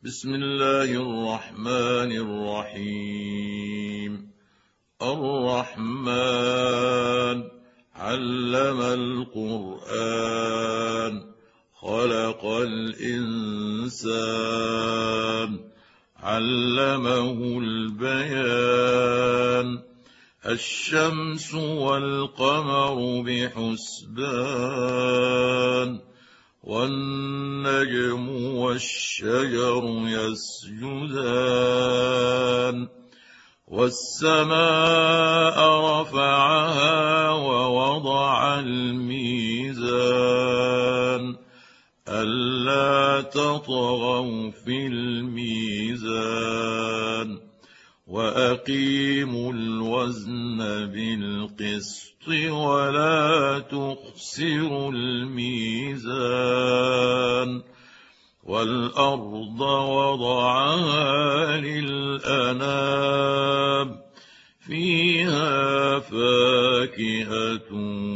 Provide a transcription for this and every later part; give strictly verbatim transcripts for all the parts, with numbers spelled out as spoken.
بسم الله الرحمن الرحيم. الرحمن علم القرآن خلق الإنسان علمه البيان الشمس والقمر بحسبان والنجم والشجر يسجدان والسماء رفعها ووضع الميزان ألا تطغوا في الميزان وأقيموا الوزن بالقسط ولا تخسروا الميزان والأرض وضعها للأنام فيها فاكهة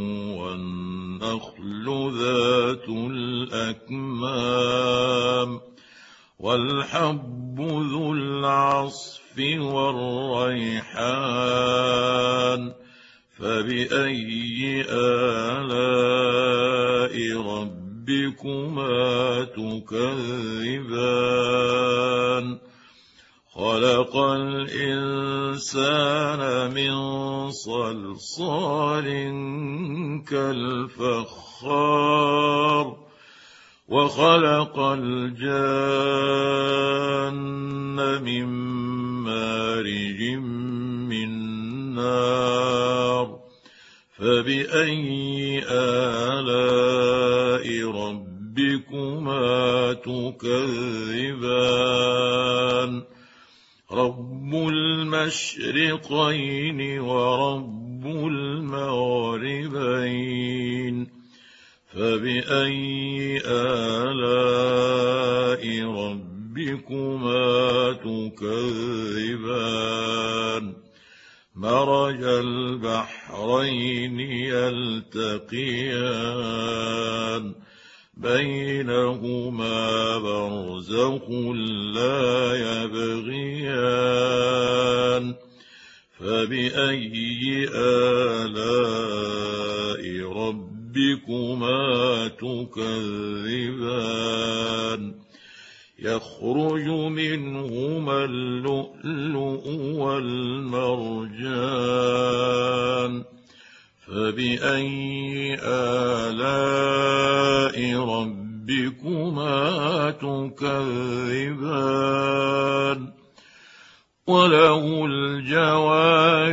والنخل ذات الأكمام والحب ذو العصف والريحان فبأي آلاء ربكما تكذبان خلق الإنسان من صلصال كالفخار وخلق الجان من مارج من نار فبأي آلاء ربكما تكذبان رب المشرقين ورب المغربين فبأي آلاء ربكما تكذبان مرج البحرين يلتقيان بينهما برزخ لا يبغيان فبأي آلاء ربكما تكذبان يخرج منهما اللؤلؤ والمرجان فبأي آلاء ربكما تكذبان وله الجوار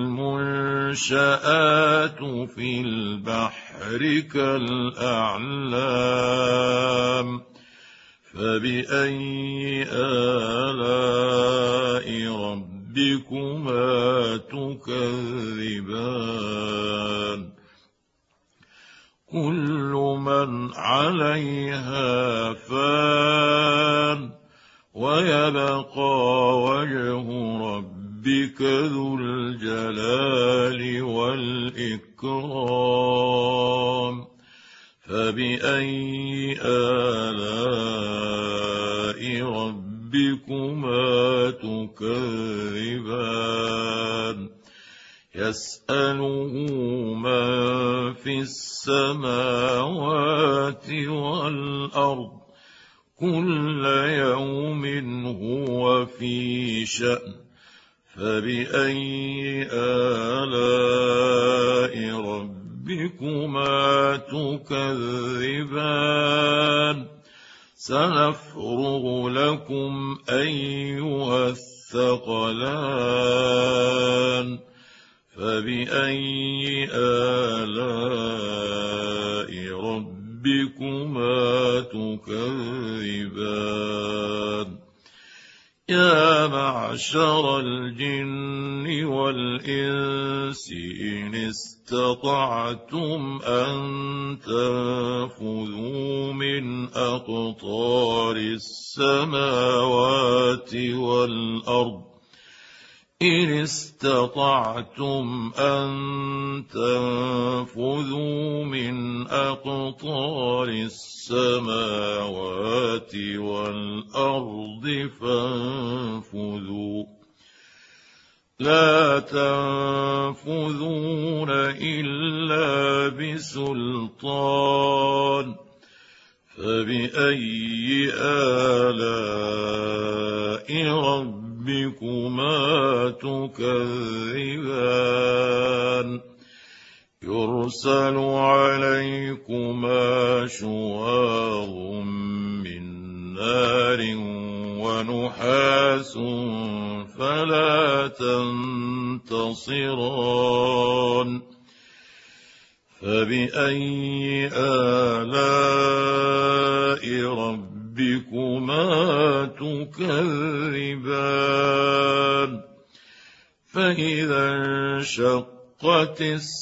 المنشآت في البحر كالأعلام فبأي آلاء ربكما تكذبان كل من عليها فان ويبقى وجه ربك ذو الجلال والإكرام فبأي آلاء ربكما تكذبان يسأله من في السماوات والأرض كل يوم هو في شأن فبأي آلاء ربكما تكذبان سنفرغ لكم أيها الثقلان فبأي آلاء ربكما تكذبان يا معشر الجن والإنس إن استطعتم أن تنفذوا من أقطار السماوات والأرض إن استطعتم أن تنفذوا من أقطار السماوات والأرض فانفذوا لا تنفذون إلا بسلطان فبأي آلاء ربكما تكذبان يرسل عليكما شواظ من نار ونحاس فلا تنتصران فبأي آلاء ربكما تكذبان فإذا انشقت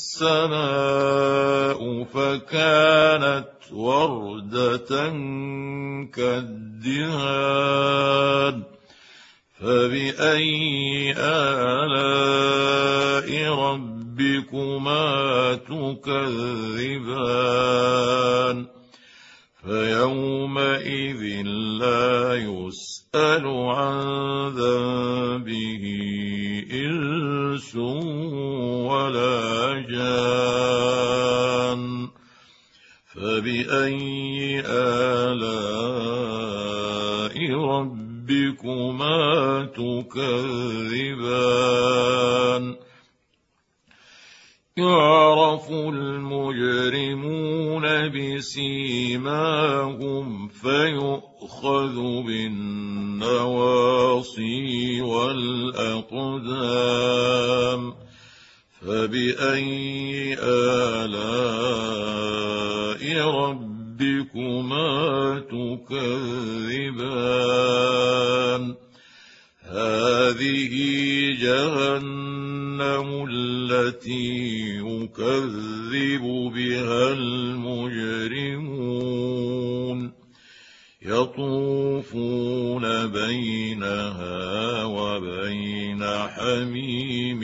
السماء فكانت وردة كالدهان فبأي آلاء ربكما تكذبان فيومئذ لا يسأل عن ذنبه إنس ولا جان فبأي آلاء ربكما تكذبان يعرف المجرمون بسيماهم فيؤخذ بالنواصي والأقدام فبأي آلاء ربكما تكذبان هذه جهنم التي يكذب بها المجرمون يطوفون بينها وبين حميم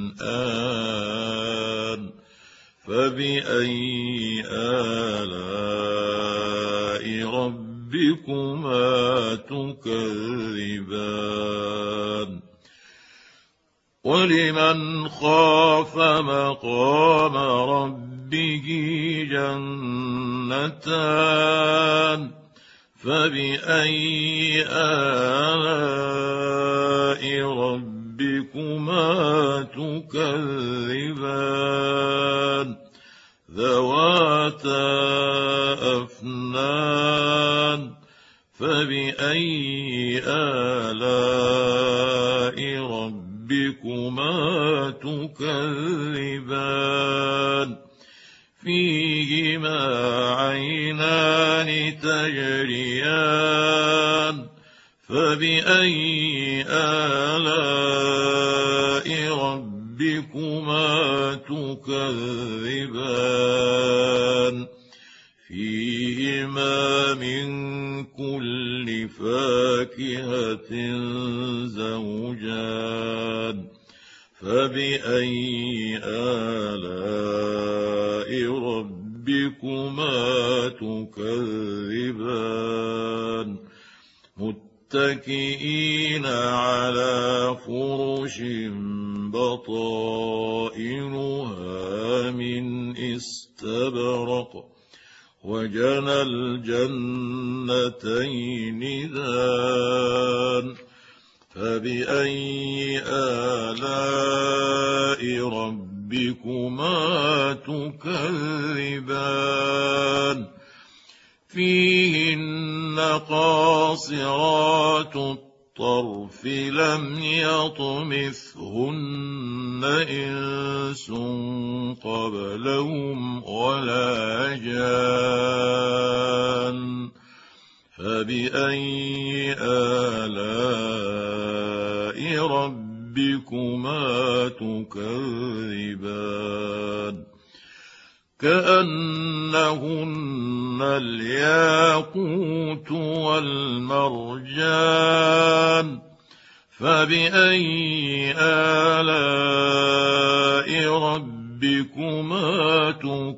آن فبأي آلاء ربكما تكذبان ولمن خاف مقام ربه جنتان فبأي آلاء ربكما تكذبان ذواتا أفنان فبأي آلاء ربكما تكذبان فيهما عينان تجريان فبأي آلاء ربكما تكذبان فيهما من كل فاكهة زوجان فبأي آلاء ربكما تكذبان متكئين على فرش بطائنها من استبرق وجنى الجنتين دان فبأي آلاء ربكما تكذبان فيهن قاصرات الطرف لم يطمثهن إنس قبلهم ولا جان فبأي آلاء ربكما تكذبان كأنهن الياقوت والمرجان فبأي آلاء ربكما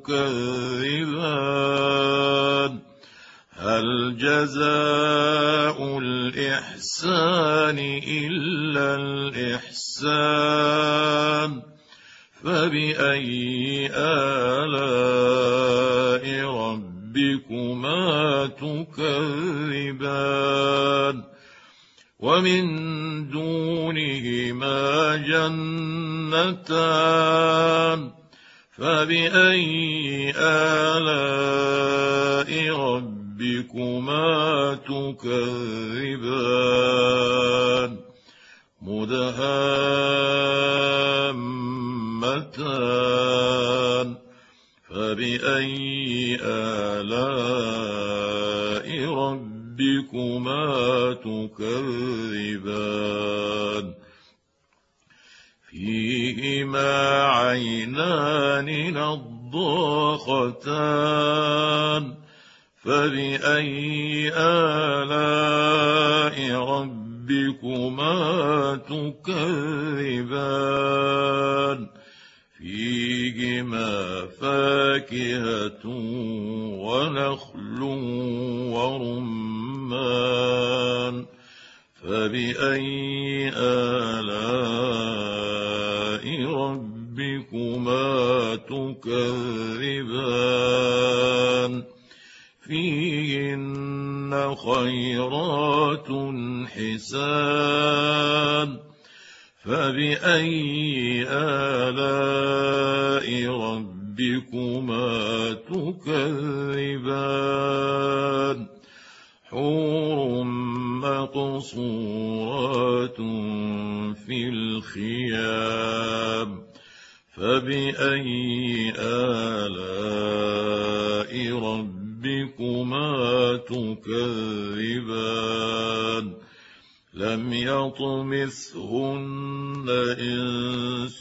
تكذبان هل جزاء الإحسان إلا الإحسان فبأي آلاء ربكما تكذبان ومن دونهما جنتان فبأي آلاء ربكما تكذبان مدهامتان فبأي آلاء ربكما تكذبان فيهما عينان نضاختان فبأي آلاء ربكما تكذبان فيهما فاكهة ونخل ورمان فبأي آلاء ربكما تكذبان فيهن خيرات حسان فبأي آلاء ربكما تكذبان حور مقصورات في الخيام فبأي آلاء ربكما تكذبان لم يطمثهن إنس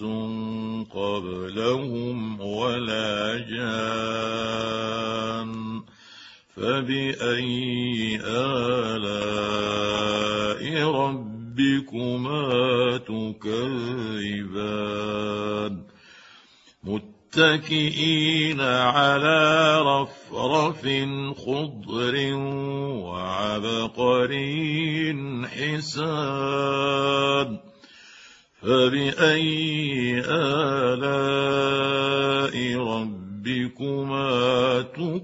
قبلهم ولا جان فبأي آلاء ربكما تكذبان متكئين على رفرف خضر وعبقري حسان فبأي آلاء ربكما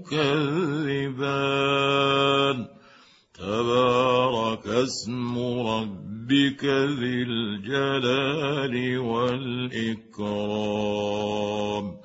تكذبان تبارك اسم ربك ذي الجلال والإكرام